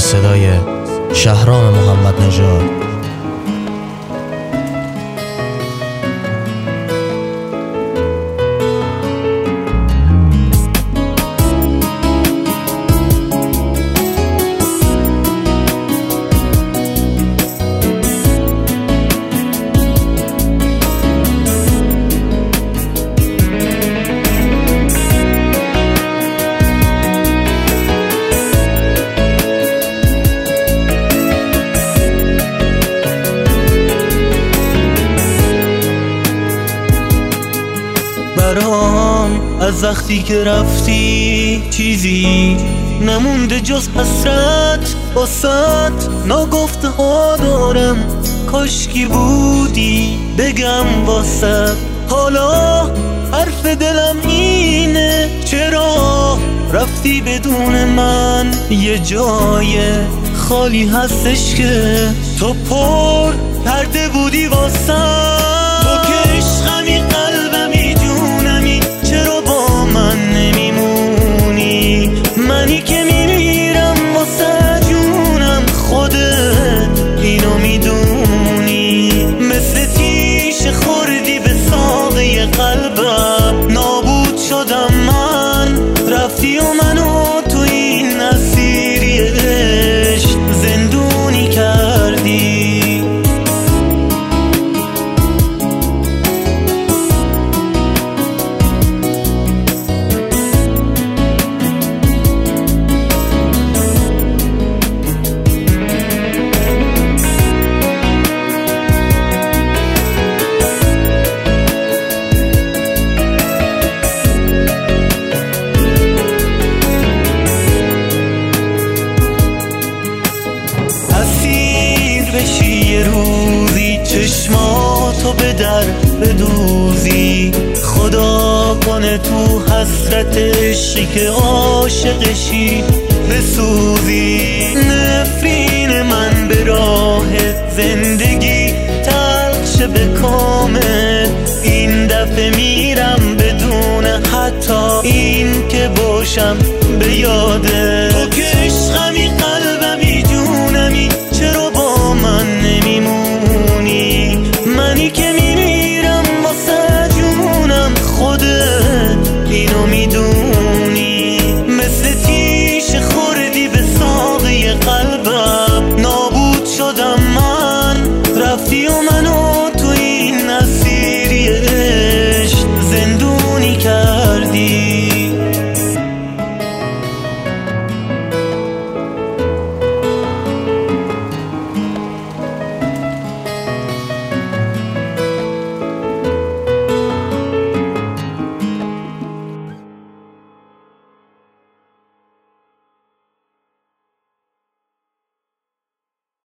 صدای شهرام محمد نژاد. برام از وقتی که رفتی چیزی نمونده جز حسرت واسط. ناگفته ها دارم کاشکی بودی بگم واسط. حالا حرف دلم اینه چرا رفتی بدون من. یه جای خالی هستش که تو پر کرده بودی واسط. تو که عشقمی قلبمی جونمی چرا با من نمیمونی. منی که میمیرم واسه جونم خودت اینو میدونی. مثل تیشه خوردی به ساقه قلبم نابود شدم من. رفتی و منو تو این اسیری عشق زندونی کردی. بشی یه روزی چشماتو به در بدوزی. خدا کنه تو حسرت عشقی که عاشقشی بسوزی. نفرین من به راه زندگی تلخ شه به کامل. این دفعه میرم بدون حتی این که باشم به یاده. تو که عشقمی قلبمی جونمی چرا با من نمیمونی. منی که میمیرم واسه جونم خودت اینو میدونی.